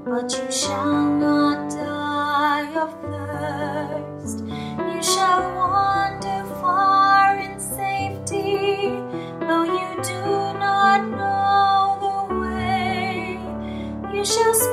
but you shall not die of thirst. You shall wander far in safety, though you do not know the way. You shall